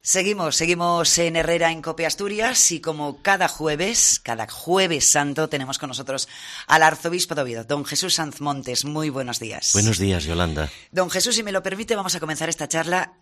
Seguimos en Herrera en COPE Asturias y como cada jueves santo, tenemos con nosotros al arzobispo de Oviedo, don Jesús Sanz Montes. Muy buenos días. Buenos días, Yolanda. Don Jesús, si me lo permite, vamos a comenzar esta charla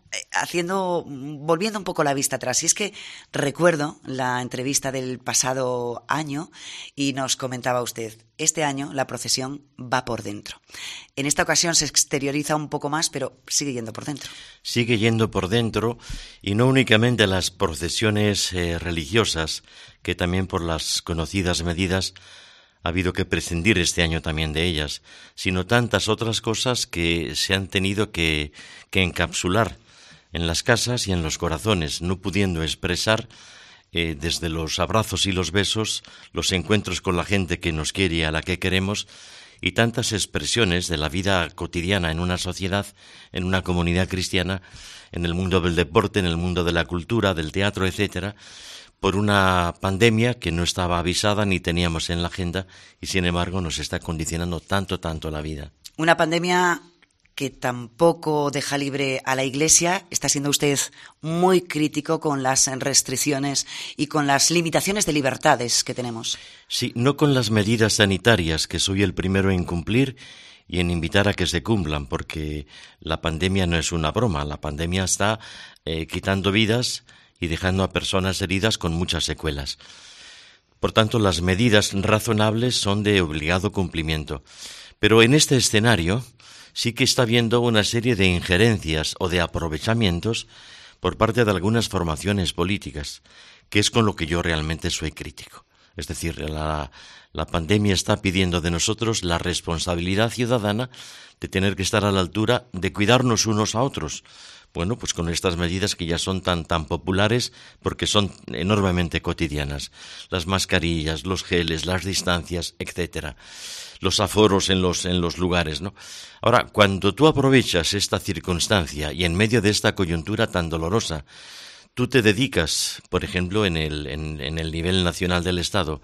volviendo un poco la vista atrás. Y es que recuerdo la entrevista del pasado año y nos comentaba usted, este año la procesión va por dentro. En esta ocasión se exterioriza un poco más, pero sigue yendo por dentro. Sigue yendo por dentro, y no únicamente las procesiones religiosas, que también por las conocidas medidas ha habido que prescindir este año también de ellas, sino tantas otras cosas que se han tenido que encapsular en las casas y en los corazones, no pudiendo expresar desde los abrazos y los besos, los encuentros con la gente que nos quiere y a la que queremos, y tantas expresiones de la vida cotidiana en una sociedad, en una comunidad cristiana, en el mundo del deporte, en el mundo de la cultura, del teatro, etcétera, por una pandemia que no estaba avisada ni teníamos en la agenda y sin embargo nos está condicionando tanto la vida. Una pandemia que tampoco deja libre a la Iglesia. Está siendo usted muy crítico con las restricciones y con las limitaciones de libertades que tenemos. Sí, no con las medidas sanitarias, que soy el primero en cumplir y en invitar a que se cumplan, porque la pandemia no es una broma. La pandemia está quitando vidas y dejando a personas heridas con muchas secuelas. Por tanto, las medidas razonables son de obligado cumplimiento. Pero en este escenario sí que está habiendo una serie de injerencias o de aprovechamientos por parte de algunas formaciones políticas, que es con lo que yo realmente soy crítico. Es decir, la pandemia está pidiendo de nosotros la responsabilidad ciudadana de tener que estar a la altura de cuidarnos unos a otros. Bueno, pues con estas medidas que ya son tan populares porque son enormemente cotidianas. Las mascarillas, los geles, las distancias, etcétera. Los aforos en los lugares, ¿no? Ahora, cuando tú aprovechas esta circunstancia y en medio de esta coyuntura tan dolorosa, tú te dedicas, por ejemplo, en el nivel nacional del Estado,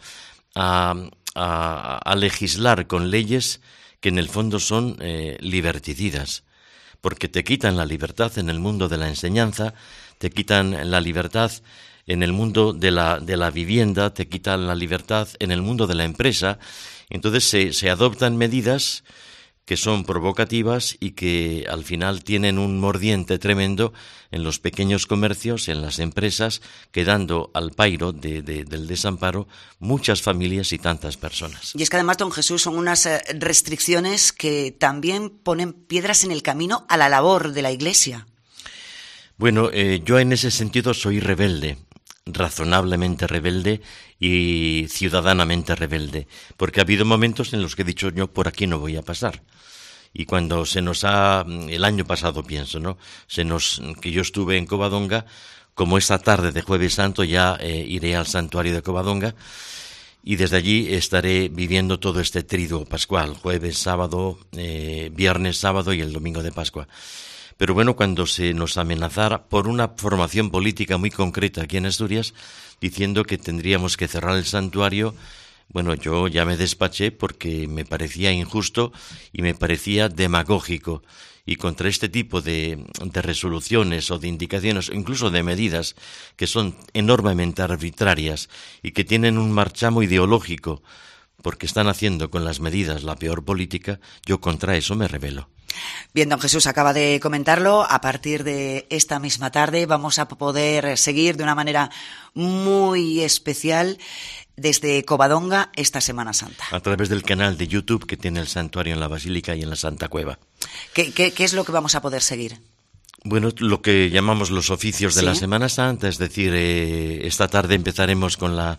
a legislar con leyes que en el fondo son liberticidas, porque te quitan la libertad en el mundo de la enseñanza, te quitan la libertad en el mundo de la vivienda, te quitan la libertad en el mundo de la empresa. Entonces se adoptan medidas que son provocativas y que al final tienen un mordiente tremendo en los pequeños comercios, en las empresas, quedando al pairo del desamparo muchas familias y tantas personas. Y es que además, don Jesús, son unas restricciones que también ponen piedras en el camino a la labor de la Iglesia. Bueno, yo en ese sentido soy rebelde, razonablemente rebelde y ciudadanamente rebelde, porque ha habido momentos en los que he dicho yo por aquí no voy a pasar. Y cuando el año pasado pienso, ¿no? Que yo estuve en Covadonga, como esta tarde de Jueves Santo ya iré al santuario de Covadonga y desde allí estaré viviendo todo este triduo pascual, jueves, sábado, viernes, sábado y el domingo de Pascua. Pero bueno, cuando se nos amenazara por una formación política muy concreta aquí en Asturias, diciendo que tendríamos que cerrar el santuario, bueno, yo ya me despaché porque me parecía injusto y me parecía demagógico. Y contra este tipo de resoluciones o de indicaciones, o incluso de medidas que son enormemente arbitrarias y que tienen un marchamo ideológico, porque están haciendo con las medidas la peor política, yo contra eso me rebelo. Bien, don Jesús acaba de comentarlo. A partir de esta misma tarde vamos a poder seguir de una manera muy especial desde Covadonga esta Semana Santa. A través del canal de YouTube que tiene el santuario en la Basílica y en la Santa Cueva. ¿Qué es lo que vamos a poder seguir? Bueno, lo que llamamos los oficios de la Semana Santa, es decir, esta tarde empezaremos con la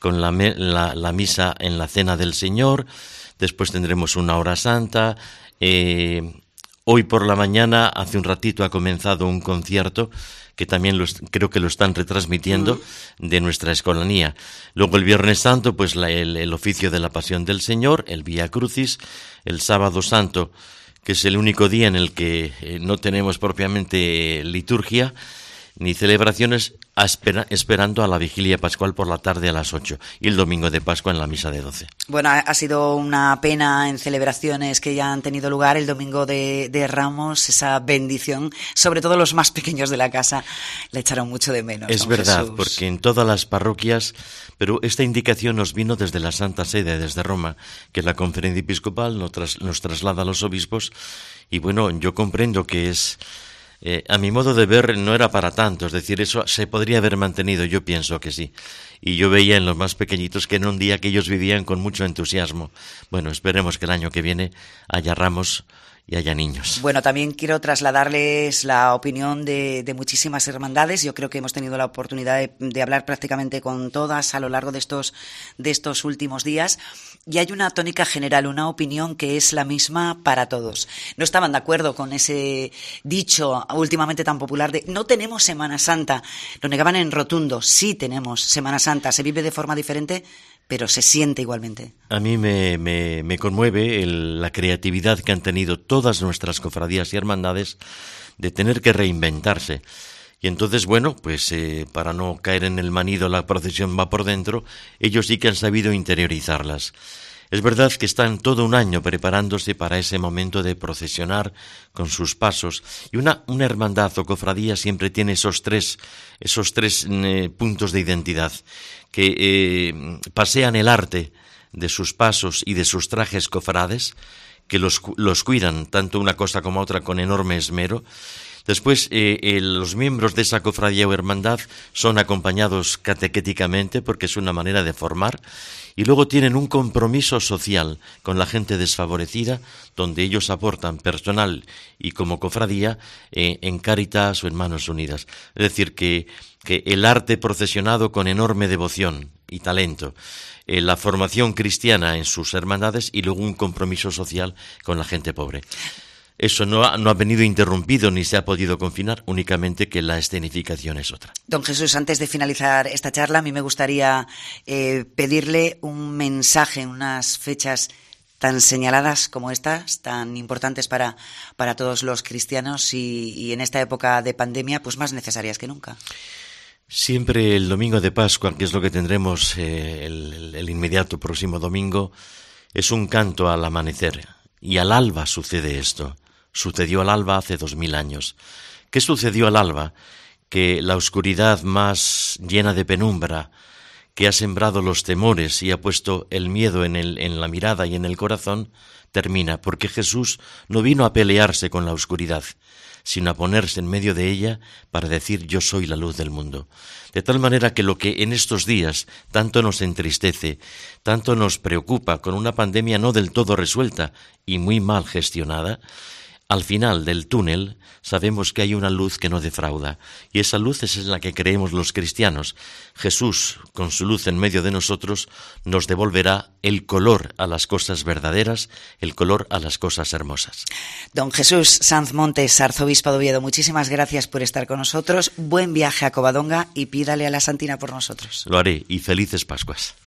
misa en la Cena del Señor, después tendremos una hora santa. Hoy por la mañana, hace un ratito, ha comenzado un concierto que también creo que lo están retransmitiendo de nuestra escolanía. Luego el Viernes Santo, pues el oficio de la Pasión del Señor, el Vía Crucis, el Sábado Santo, que es el único día en el que no tenemos propiamente liturgia, ni celebraciones esperando a la vigilia pascual por la tarde a las 8 y el domingo de Pascua en la misa de 12. Bueno, ha sido una pena en celebraciones que ya han tenido lugar el domingo de Ramos, esa bendición, sobre todo los más pequeños de la casa le echaron mucho de menos. Es verdad, Jesús. Porque en todas las parroquias, pero esta indicación nos vino desde la Santa Sede, desde Roma, que la Conferencia Episcopal nos traslada a los obispos, y bueno, yo comprendo que es... a mi modo de ver no era para tanto, es decir, eso se podría haber mantenido, yo pienso que sí. Y yo veía en los más pequeñitos que en un día que ellos vivían con mucho entusiasmo. Bueno, esperemos que el año que viene haya ramos y haya niños. Bueno, también quiero trasladarles la opinión de muchísimas hermandades. Yo creo que hemos tenido la oportunidad de hablar prácticamente con todas a lo largo de estos últimos días. Y hay una tónica general, una opinión que es la misma para todos. No estaban de acuerdo con ese dicho últimamente tan popular de no tenemos Semana Santa. Lo negaban en rotundo. Sí tenemos Semana Santa. Se vive de forma diferente, pero se siente igualmente. A mí me conmueve la creatividad que han tenido todas nuestras cofradías y hermandades de tener que reinventarse. Y entonces, bueno, pues para no caer en el manido la procesión va por dentro, ellos sí que han sabido interiorizarlas. Es verdad que están todo un año preparándose para ese momento de procesionar con sus pasos. Y una hermandad o cofradía siempre tiene esos tres puntos de identidad, que pasean el arte de sus pasos y de sus trajes cofrades, que los cuidan tanto una cosa como otra con enorme esmero. Después, los miembros de esa cofradía o hermandad son acompañados catequéticamente porque es una manera de formar, y luego tienen un compromiso social con la gente desfavorecida, donde ellos aportan personal y como cofradía en Cáritas o en Manos Unidas. Es decir, que el arte procesionado con enorme devoción y talento, la formación cristiana en sus hermandades y luego un compromiso social con la gente pobre. Eso no ha venido interrumpido ni se ha podido confinar, únicamente que la escenificación es otra. Don Jesús, antes de finalizar esta charla, a mí me gustaría pedirle un mensaje en unas fechas tan señaladas como estas, tan importantes para todos los cristianos y en esta época de pandemia, pues más necesarias que nunca. Siempre el domingo de Pascua, que es lo que tendremos el inmediato próximo domingo, es un canto al amanecer. Y al alba sucede esto. Sucedió al alba hace 2000 años. ¿Qué sucedió al alba? Que la oscuridad más llena de penumbra, que ha sembrado los temores y ha puesto el miedo en la mirada y en el corazón, termina, porque Jesús no vino a pelearse con la oscuridad, sino a ponerse en medio de ella para decir yo soy la luz del mundo. De tal manera que lo que en estos días tanto nos entristece, tanto nos preocupa, con una pandemia no del todo resuelta y muy mal gestionada, al final del túnel sabemos que hay una luz que no defrauda, y esa luz es en la que creemos los cristianos. Jesús, con su luz en medio de nosotros, nos devolverá el color a las cosas verdaderas, el color a las cosas hermosas. Don Jesús Sanz Montes, arzobispo de Oviedo, muchísimas gracias por estar con nosotros. Buen viaje a Covadonga y pídale a la Santina por nosotros. Lo haré, y felices Pascuas.